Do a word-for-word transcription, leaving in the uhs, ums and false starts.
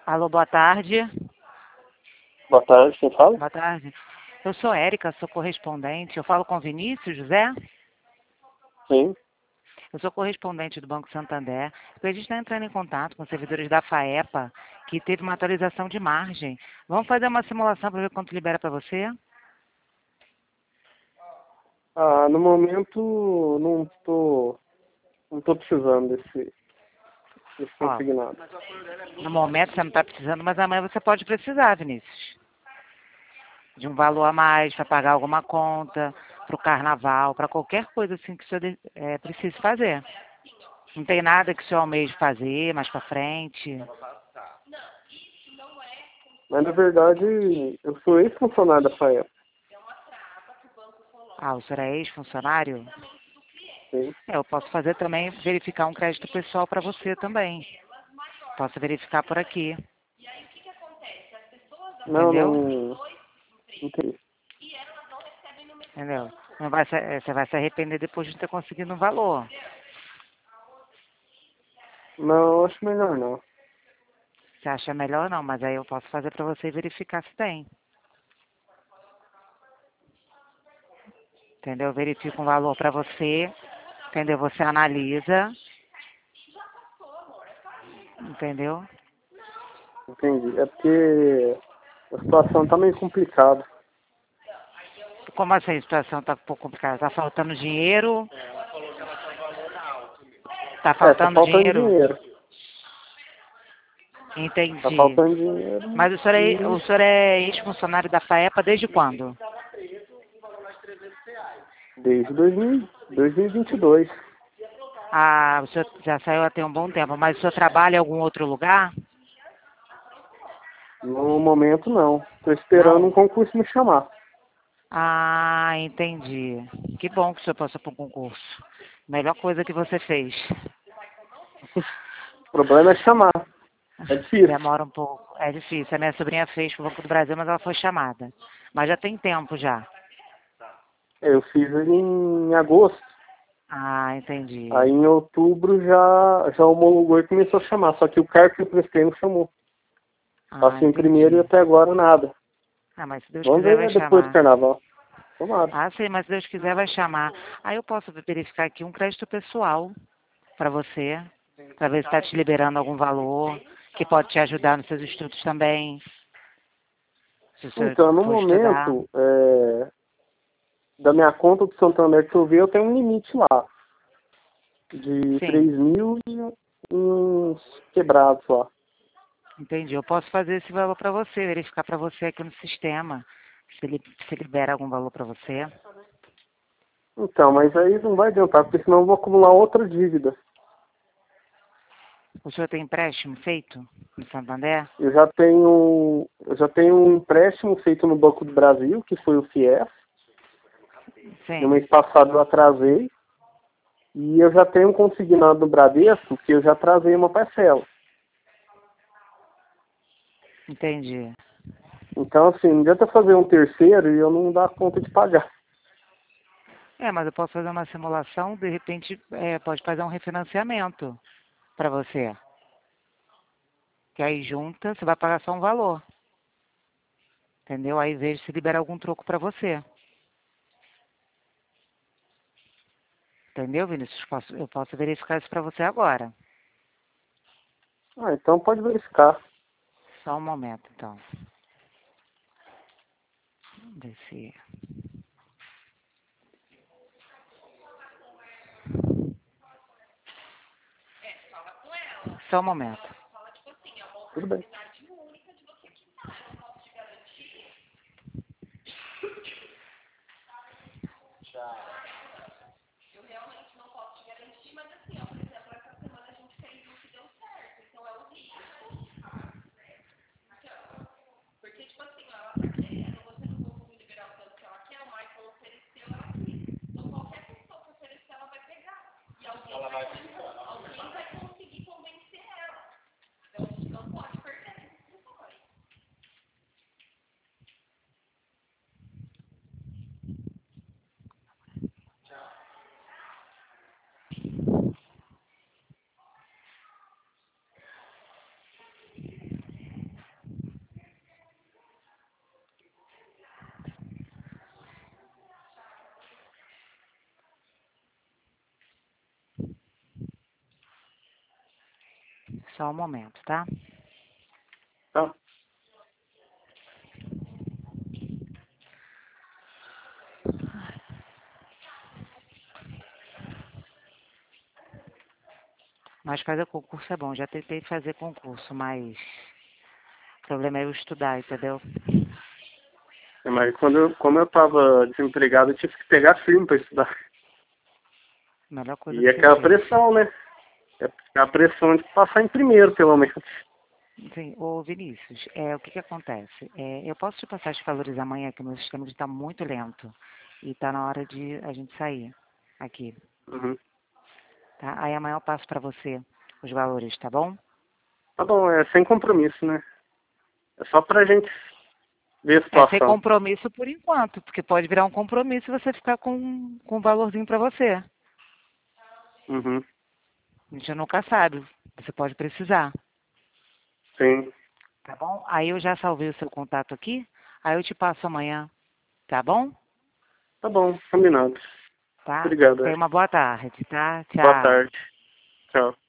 Alô, boa tarde. Boa tarde, quem fala? Boa tarde. Eu sou Érica, sou correspondente. Eu falo com Vinícius José? Sim. Eu sou correspondente do Banco Santander. A gente está entrando em contato com os servidores da FAEPA, que teve uma atualização de margem. Vamos fazer uma simulação para ver quanto libera para você? Ah, no momento não tô, não tô precisando desse, desse Ó, consignado. no momento você não está precisando, mas amanhã você pode precisar, Vinícius. De um valor a mais para pagar alguma conta, para o carnaval, para qualquer coisa assim que o senhor é, precise fazer. Não tem nada que o senhor almeje fazer mais para frente? Mas na verdade eu sou ex-funcionário da FAEP. Ah, o senhor é ex-funcionário? Sim. É, eu posso fazer também, verificar um crédito pessoal para você também. Posso verificar por aqui. Não, Entendeu? não. Não tem. Entendeu? Não vai se, eh, você vai se arrepender depois de ter conseguido um valor. Não, acho melhor não. Você acha melhor não, mas aí eu posso fazer para você verificar se tem. Entendeu? Eu verifico um valor para você. Entendeu? Você analisa. Entendeu? Entendi. É porque a situação tá meio complicada. Como assim a situação está um pouco complicada? Está faltando dinheiro? Está É, tá faltando faltando dinheiro? dinheiro. Tá Entendi. faltando dinheiro Mas o senhor é, e o senhor é ex-funcionário da FAEPA desde quando? desde dois mil, dois mil e vinte e dois. Ah, o senhor já saiu há tem um bom tempo, mas o senhor trabalha em algum outro lugar? No momento não. Tô esperando um Não? concurso me chamar. Ah, entendi. Que bom que o senhor passou por um concurso. Melhor coisa que você fez. O problema é chamar. É difícil. Demora um pouco. É difícil. A minha sobrinha fez pro Banco do Brasil, mas ela foi chamada. Mas já tem tempo já. Eu fiz ele em agosto. Ah, entendi. Aí em outubro já, já homologou e começou a chamar. Só que o cargo que eu prestei não chamou. Ah, Passei em primeiro e entendi. até agora nada. Ah, mas se Deus Vamos quiser vai ver depois do chamar. carnaval. Tomara. Ah, sim, mas se Deus quiser vai chamar. Aí eu posso verificar aqui um crédito pessoal para você, para ver se está te liberando algum valor, que pode te ajudar nos seus estudos também, se você Então, no for estudar. momento, é, da minha conta do Santander que eu vi, eu tenho um limite lá. De três Sim, mil e uns quebrados lá. entendi. Eu posso fazer esse valor para você, verificar para você aqui no sistema, se ele se libera algum valor para você. Então, mas aí não vai adiantar, porque senão eu vou acumular outra dívida. O senhor tem empréstimo feito no Santander? Eu já tenho, eu já tenho um empréstimo feito no Banco do Brasil, que foi o FIES. No Sim, mês passado eu atrasei. E eu já tenho um consignado no Bradesco, que eu já atrasei uma parcela. entendi. Então, assim, não adianta fazer um terceiro e eu não dar conta de pagar. É, mas eu posso fazer uma simulação, de repente, é, pode fazer um refinanciamento para você. Que aí junta, você vai pagar só um valor. Entendeu? Aí vejo se libera algum troco para você. Entendeu, Vinícius? Posso, eu posso verificar isso para você agora. Ah, então pode verificar. Só um momento, então. Desse... Só um momento. Tudo bem. Só um momento, tá? Tá? Mas fazer concurso é bom. Já tentei fazer concurso, mas o problema é eu estudar, entendeu? É, mas quando eu, como eu tava desempregado, eu tive que pegar firme para estudar. Melhor coisa E que você aquela fez. pressão, né? É a pressão de passar em primeiro, pelo menos. Sim, ô Vinícius, é, o que que acontece? É, eu posso te passar os valores amanhã, que o meu sistema está muito lento. E está na hora de a gente sair aqui, Uhum. tá? Aí amanhã eu passo para você os valores, tá bom? Tá bom, é sem compromisso, né? É só pra gente ver a É sem situação. compromisso por enquanto, porque pode virar um compromisso e você ficar com, com um valorzinho para você. Uhum. A gente nunca sabe, você pode precisar, Sim. tá bom? Aí eu já salvei o seu contato aqui, aí eu te passo amanhã, tá bom? Tá bom, combinado. Tá? Obrigado, Tenha Eric. uma boa tarde, tá? Boa Tchau. tarde. Tchau.